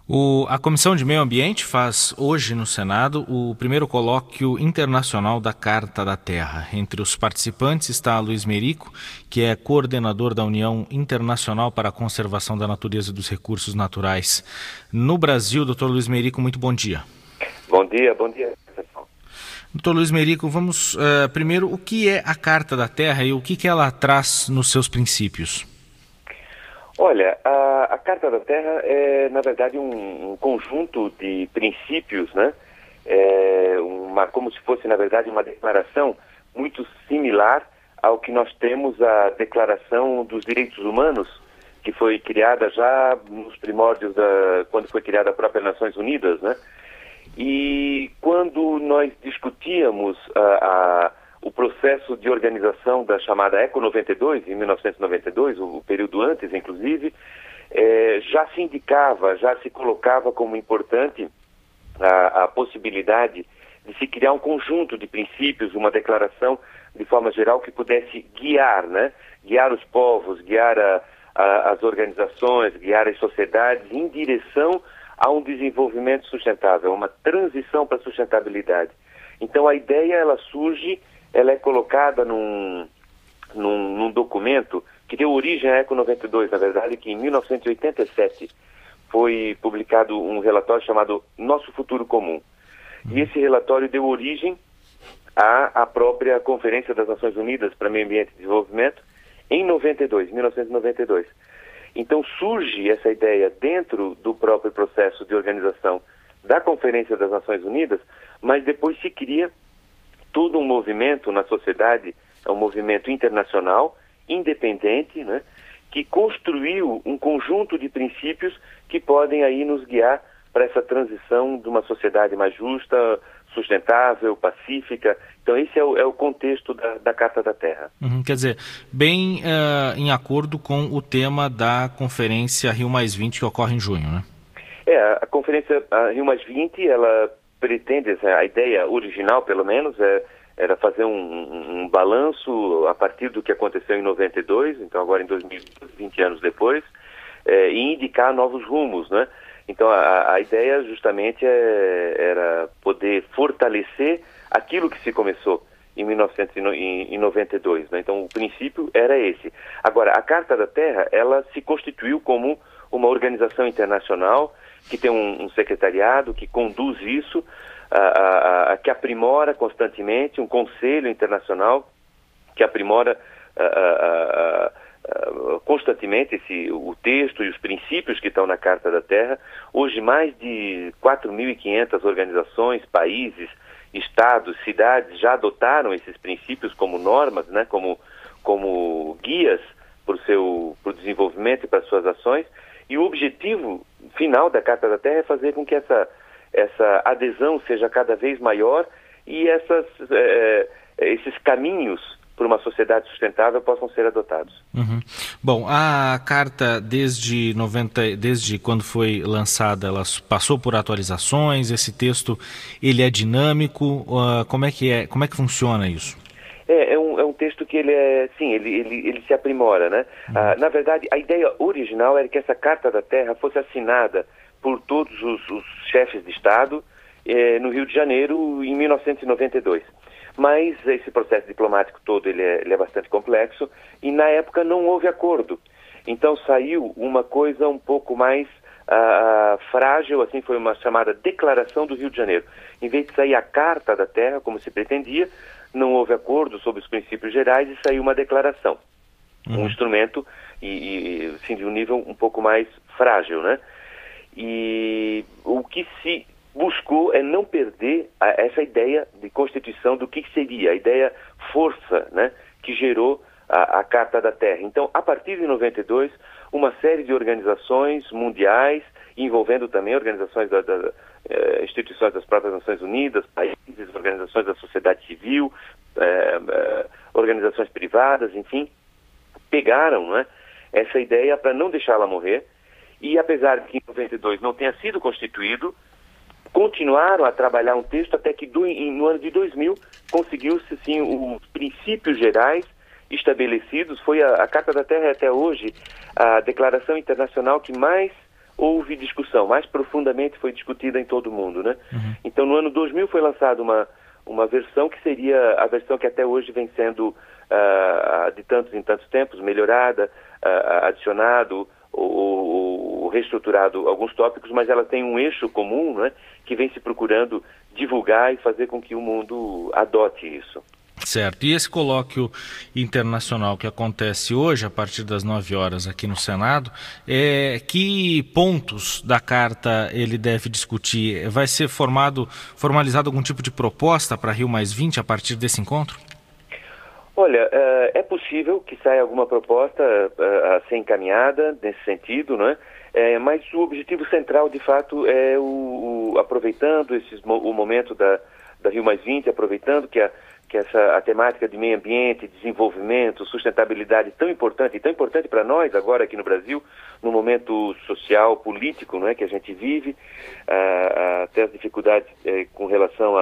A Comissão de Meio Ambiente faz hoje no Senado o primeiro colóquio internacional da Carta da Terra. Entre os participantes está Luiz Merico, que é coordenador da União Internacional para a Conservação da Natureza e dos Recursos Naturais no Brasil. Dr. Luiz Merico, muito bom dia. Bom dia. Dr. Luiz Merico, vamos primeiro, o que é a Carta da Terra e o que ela traz nos seus princípios? Olha, a Carta da Terra é, na verdade, um conjunto de princípios, né? Como se fosse, na verdade, uma declaração muito similar ao que nós temos a Declaração dos Direitos Humanos, que foi criada já nos primórdios, quando foi criada a própria Nações Unidas, né? E quando nós discutíamos o processo de organização da chamada ECO 92, em 1992, o período antes, inclusive, já se indicava, já se colocava como importante a possibilidade de se criar um conjunto de princípios, uma declaração de forma geral que pudesse guiar, né? Guiar os povos, guiar as organizações, guiar as sociedades em direção a um desenvolvimento sustentável, uma transição para a sustentabilidade. Então a ideia, ela surge, ela é colocada num documento que deu origem à ECO 92, na verdade, que em 1987 foi publicado um relatório chamado Nosso Futuro Comum. E esse relatório deu origem à própria Conferência das Nações Unidas para Meio Ambiente e Desenvolvimento em 1992. Então surge essa ideia dentro do próprio processo de organização da Conferência das Nações Unidas, mas depois se cria todo um movimento na sociedade, é um movimento internacional, independente, né, que construiu um conjunto de princípios que podem aí nos guiar para essa transição de uma sociedade mais justa, sustentável, pacífica. Então esse é o contexto da Carta da Terra. Quer dizer, bem em acordo com o tema da Conferência Rio+20 que ocorre em junho, né? A Conferência Rio+20, ela pretende, a ideia original pelo menos, era fazer um balanço a partir do que aconteceu em 92, então agora em 2020 anos depois, e indicar novos rumos, né? Então a ideia justamente era poder fortalecer aquilo que se começou em 1992, né? Então o princípio era esse. Agora, a Carta da Terra, ela se constituiu como uma organização internacional que tem um secretariado que conduz isso, que aprimora constantemente, um conselho internacional que aprimora constantemente o texto e os princípios que estão na Carta da Terra. Hoje, mais de 4.500 organizações, países, estados, cidades já adotaram esses princípios como normas, né, como guias para o desenvolvimento e para as suas ações. E o objetivo final da Carta da Terra é fazer com que essa adesão seja cada vez maior e esses caminhos para uma sociedade sustentável possam ser adotados. Bom, a Carta, desde quando foi lançada, ela passou por atualizações. Esse texto, ele é dinâmico. Como é que funciona isso? É um texto que ele se aprimora, né? Na verdade, a ideia original era que essa Carta da Terra fosse assinada por todos os chefes de Estado no Rio de Janeiro em 1992. Mas esse processo diplomático todo ele é bastante complexo e na época não houve acordo. Então saiu uma coisa um pouco mais frágil, assim, foi uma chamada Declaração do Rio de Janeiro. Em vez de sair a Carta da Terra, como se pretendia, não houve acordo sobre os princípios gerais e saiu uma declaração. Um instrumento assim, de um nível um pouco mais frágil, né? E o que se buscou é não perder essa ideia de constituição do que seria, a ideia força, né, que gerou a Carta da Terra. Então, a partir de 92, uma série de organizações mundiais, envolvendo também organizações instituições das próprias Nações Unidas, países, organizações da sociedade civil, organizações privadas, enfim, pegaram, né, essa ideia para não deixá-la morrer. E apesar de que em 92 não tenha sido constituído, continuaram a trabalhar um texto até que no ano de 2000 conseguiu-se sim os princípios gerais estabelecidos. Foi a Carta da Terra até hoje a declaração internacional que mais houve discussão, mais profundamente foi discutida em todo o mundo, né? Então, no ano 2000 foi lançada uma versão que seria a versão que até hoje vem sendo, de tantos em tantos tempos, melhorada, adicionado ou reestruturado alguns tópicos, mas ela tem um eixo comum, né, que vem se procurando divulgar e fazer com que o mundo adote isso. Certo. E esse colóquio internacional que acontece hoje, a partir das 9 horas aqui no Senado, que pontos da carta ele deve discutir? Vai ser formalizado algum tipo de proposta para Rio+20 a partir desse encontro? Olha, é possível que saia alguma proposta a ser encaminhada nesse sentido, não é? Mas o objetivo central, de fato, é aproveitando o momento da Rio+20, aproveitando que a temática de meio ambiente, desenvolvimento, sustentabilidade tão importante para nós agora aqui no Brasil, no momento social, político, não é, que a gente vive, até as dificuldades com relação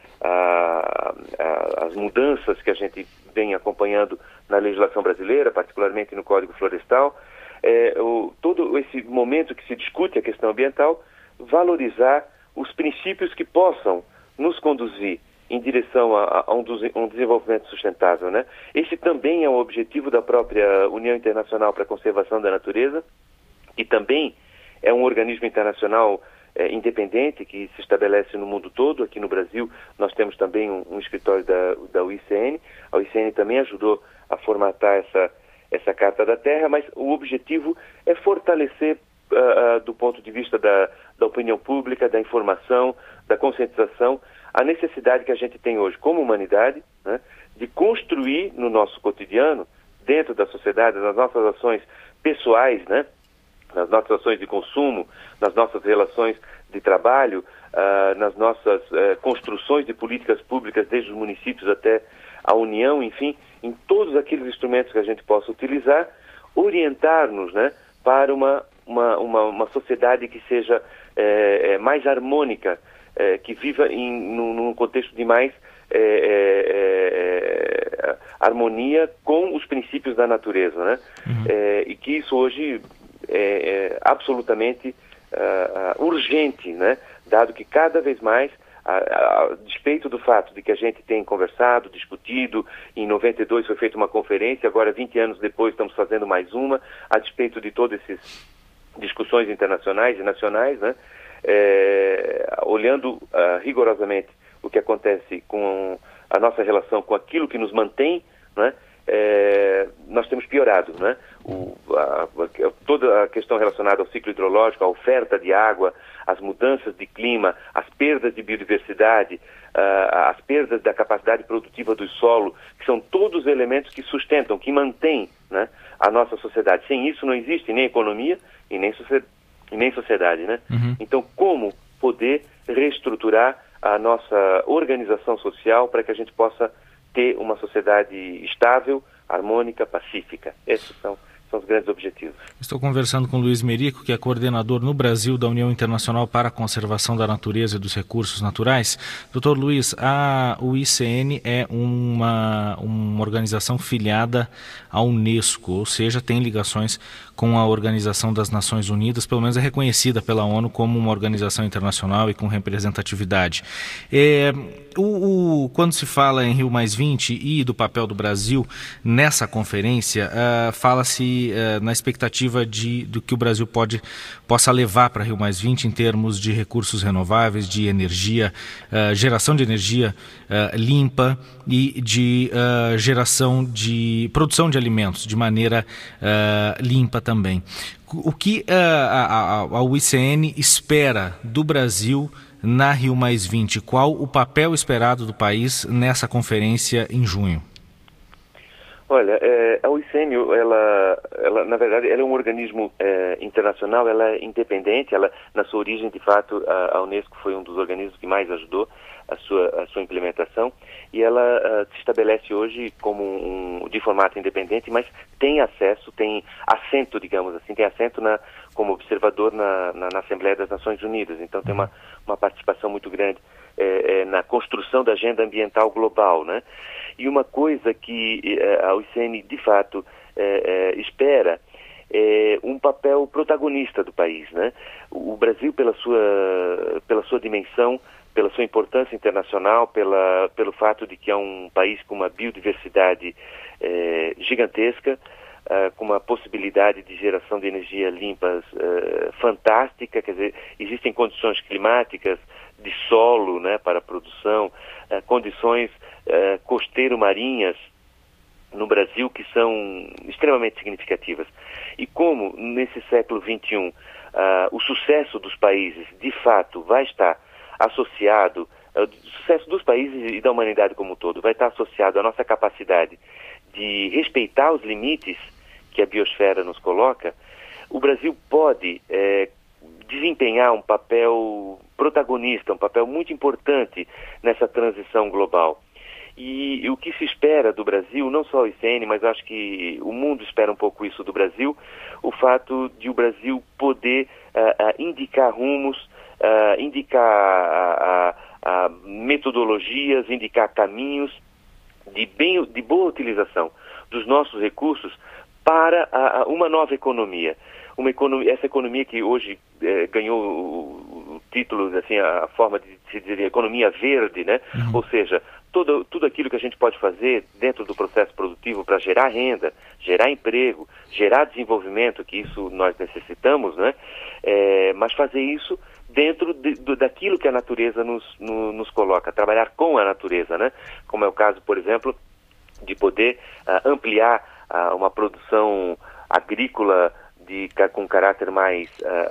às mudanças que a gente vem acompanhando na legislação brasileira, particularmente no Código Florestal, todo esse momento que se discute a questão ambiental, valorizar os princípios que possam nos conduzir em direção a um desenvolvimento sustentável, né? Esse também é um objetivo da própria União Internacional para a Conservação da Natureza, e também é um organismo internacional independente que se estabelece no mundo todo. Aqui no Brasil nós temos também um escritório da UICN. A UICN também ajudou a formatar essa Carta da Terra, mas o objetivo é fortalecer do ponto de vista da opinião pública, da informação, da conscientização, a necessidade que a gente tem hoje como humanidade, né, de construir no nosso cotidiano, dentro da sociedade, nas nossas ações pessoais, né, nas nossas ações de consumo, nas nossas relações de trabalho, nas nossas construções de políticas públicas, desde os municípios até a União, enfim, em todos aqueles instrumentos que a gente possa utilizar, orientar-nos, né, para uma sociedade que seja mais harmônica, que viva num contexto de mais harmonia com os princípios da natureza, né? E que isso hoje é absolutamente urgente, né? Dado que cada vez mais, a despeito do fato de que a gente tem conversado, discutido, em 92 foi feita uma conferência, agora 20 anos depois estamos fazendo mais uma, a despeito de todas essas discussões internacionais e nacionais, né? Olhando rigorosamente o que acontece com a nossa relação com aquilo que nos mantém, né? Nós temos piorado, né? Toda a questão relacionada ao ciclo hidrológico, a oferta de água, as mudanças de clima, as perdas de biodiversidade, as perdas da capacidade produtiva do solo, que são todos elementos que sustentam, que mantêm, né, a nossa sociedade. Sem isso não existe nem economia e nem sociedade, né? Então, como poder reestruturar a nossa organização social para que a gente possa ter uma sociedade estável, harmônica, pacífica? Esses são os grandes objetivos. Estou conversando com Luiz Merico, que é coordenador no Brasil da União Internacional para a Conservação da Natureza e dos Recursos Naturais. Doutor Luiz, a UICN é uma organização filiada à Unesco, ou seja, tem ligações com a Organização das Nações Unidas, pelo menos é reconhecida pela ONU como uma organização internacional e com representatividade. Quando se fala em Rio+20 e do papel do Brasil nessa conferência, fala-se na expectativa do que o Brasil possa levar para Rio+20 em termos de recursos renováveis, de energia, geração de energia limpa e de produção de alimentos de maneira limpa também. O que a UICN espera do Brasil na Rio+20? Qual o papel esperado do país nessa conferência em junho? Olha, a UICN, ela na verdade, ela é um organismo internacional, ela é independente, ela, na sua origem, de fato, a Unesco foi um dos organismos que mais ajudou a sua implementação, e ela se estabelece hoje como de formato independente, mas tem assento, digamos assim, como observador na Assembleia das Nações Unidas. Então tem uma participação muito grande na construção da agenda ambiental global, né? E uma coisa que a UICN, de fato, espera um papel protagonista do país, né? O Brasil, pela sua dimensão, pela sua importância internacional, pelo fato de que é um país com uma biodiversidade gigantesca, com uma possibilidade de geração de energia limpa fantástica, quer dizer, existem condições climáticas de solo, né, para a produção, condições costeiro-marinhas no Brasil que são extremamente significativas. E como nesse século XXI o sucesso dos países, de fato, vai estar associado, o sucesso dos países e da humanidade como um todo, vai estar associado à nossa capacidade de respeitar os limites que a biosfera nos coloca, o Brasil pode desempenhar um papel protagonista, um papel muito importante nessa transição global. E o que se espera do Brasil, não só o ICN, mas acho que o mundo espera um pouco isso do Brasil, o fato de o Brasil poder indicar rumos, indicar metodologias, indicar caminhos de boa utilização dos nossos recursos para uma nova economia. Essa economia que hoje ganhou o título, assim, a forma de se dizer economia verde, né? Uhum. Ou seja, tudo aquilo que a gente pode fazer dentro do processo produtivo para gerar renda, gerar emprego, gerar desenvolvimento, que isso nós necessitamos, né? Mas fazer isso dentro daquilo que a natureza nos coloca, trabalhar com a natureza, né? Como é o caso, por exemplo, de poder ampliar uma produção agrícola com caráter mais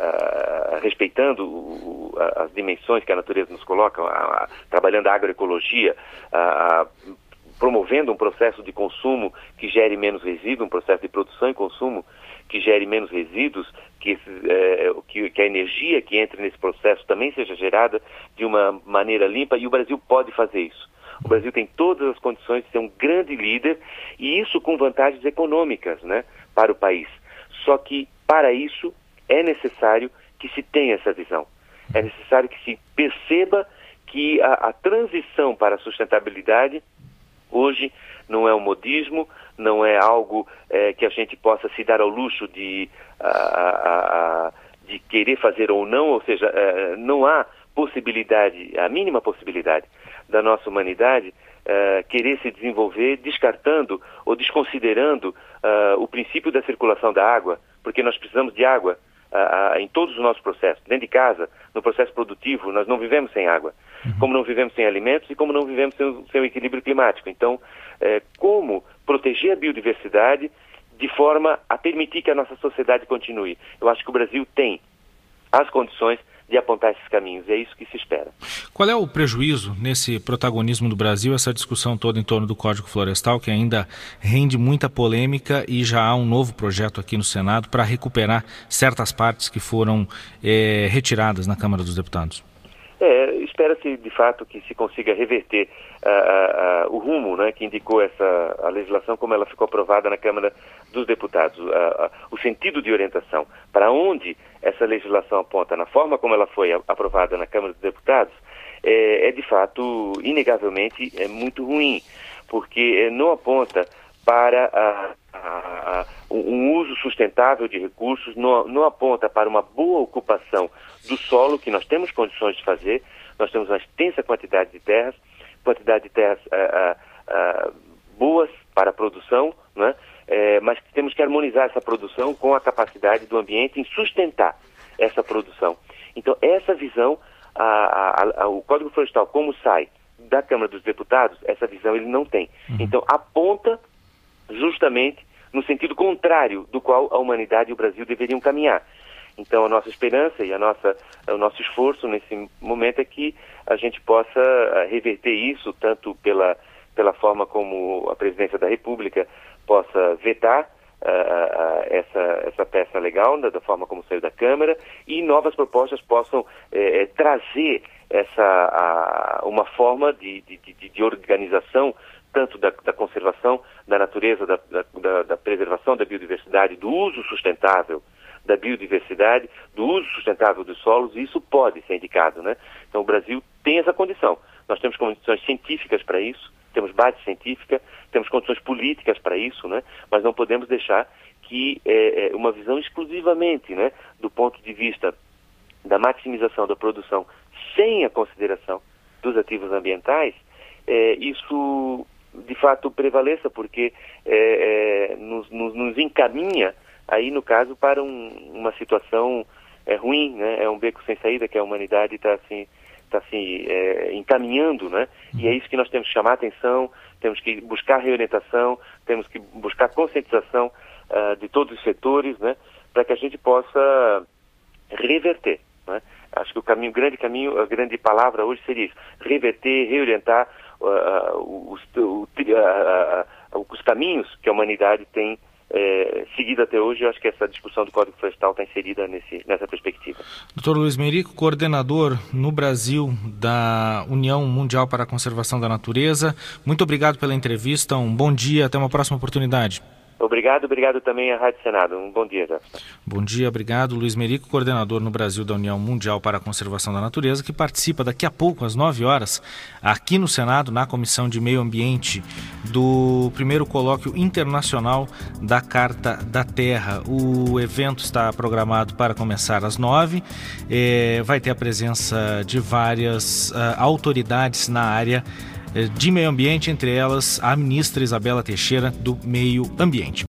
respeitando as dimensões que a natureza nos coloca, trabalhando a agroecologia, promovendo um processo de consumo que gere menos resíduos, um processo de produção e consumo que gere menos resíduos, que a energia que entre nesse processo também seja gerada de uma maneira limpa, e o Brasil pode fazer isso. O Brasil tem todas as condições de ser um grande líder, e isso com vantagens econômicas, né, para o país. Só que, para isso, é necessário que se tenha essa visão. É necessário que se perceba que a transição para a sustentabilidade hoje não é um modismo, não é algo que a gente possa se dar ao luxo de querer fazer ou não, ou seja, não há possibilidade, a mínima possibilidade da nossa humanidade querer se desenvolver descartando ou desconsiderando o princípio da circulação da água, porque nós precisamos de água em todos os nossos processos. Dentro de casa, no processo produtivo, nós não vivemos sem água, como não vivemos sem alimentos e como não vivemos sem o equilíbrio climático. Então, como proteger a biodiversidade de forma a permitir que a nossa sociedade continue? Eu acho que o Brasil tem as condições de apontar esses caminhos, é isso que se espera. Qual é o prejuízo nesse protagonismo do Brasil, essa discussão toda em torno do Código Florestal, que ainda rende muita polêmica, e já há um novo projeto aqui no Senado para recuperar certas partes que foram retiradas na Câmara dos Deputados? Espera-se, de fato, que se consiga reverter o rumo, né, que indicou a legislação como ela ficou aprovada na Câmara dos Deputados, o sentido de orientação, para onde essa legislação aponta, na forma como ela foi aprovada na Câmara dos Deputados, de fato, inegavelmente, muito ruim, porque não aponta para um uso sustentável de recursos, não aponta para uma boa ocupação do solo, que nós temos condições de fazer. Nós temos uma extensa quantidade de terras boas para a produção, né? Mas temos que harmonizar essa produção com a capacidade do ambiente em sustentar essa produção. Então, essa visão, o Código Florestal, como sai da Câmara dos Deputados, essa visão ele não tem. Então, aponta justamente no sentido contrário do qual a humanidade e o Brasil deveriam caminhar. Então, a nossa esperança e o nosso esforço nesse momento é que a gente possa reverter isso, tanto pela forma como a Presidência da República possa vetar essa peça legal, da forma como saiu da Câmara, e novas propostas possam trazer uma forma de organização, tanto da conservação da natureza, da preservação da biodiversidade, do uso sustentável da biodiversidade, do uso sustentável dos solos, e isso pode ser indicado, né? Então o Brasil tem essa condição. Nós temos condições científicas para isso, temos base científica, temos condições políticas para isso, né? Mas não podemos deixar que uma visão exclusivamente, né, do ponto de vista da maximização da produção sem a consideração dos ativos ambientais, isso de fato prevaleça, porque nos encaminha aí, no caso, para uma situação ruim, né? É um beco sem saída que a humanidade está se encaminhando, né? E é isso que nós temos que chamar a atenção, temos que buscar reorientação, temos que buscar conscientização de todos os setores, né? Para que a gente possa reverter, né? Acho que o grande caminho, a grande palavra hoje seria isso: reverter, reorientar os caminhos que a humanidade tem seguido até hoje. Eu acho que essa discussão do Código Florestal está inserida nessa perspectiva. Dr. Luiz Merico, coordenador no Brasil da União Mundial para a Conservação da Natureza, muito obrigado pela entrevista, um bom dia, até uma próxima oportunidade. Obrigado também à Rádio Senado. Um bom dia, Jefferson. Bom dia, obrigado. Luiz Merico, coordenador no Brasil da União Mundial para a Conservação da Natureza, que participa daqui a pouco, às 9 horas, aqui no Senado, na Comissão de Meio Ambiente, do primeiro colóquio internacional da Carta da Terra. O evento está programado para começar às 9. Vai ter a presença de várias autoridades na área de meio ambiente, entre elas a ministra Isabela Teixeira, do Meio Ambiente.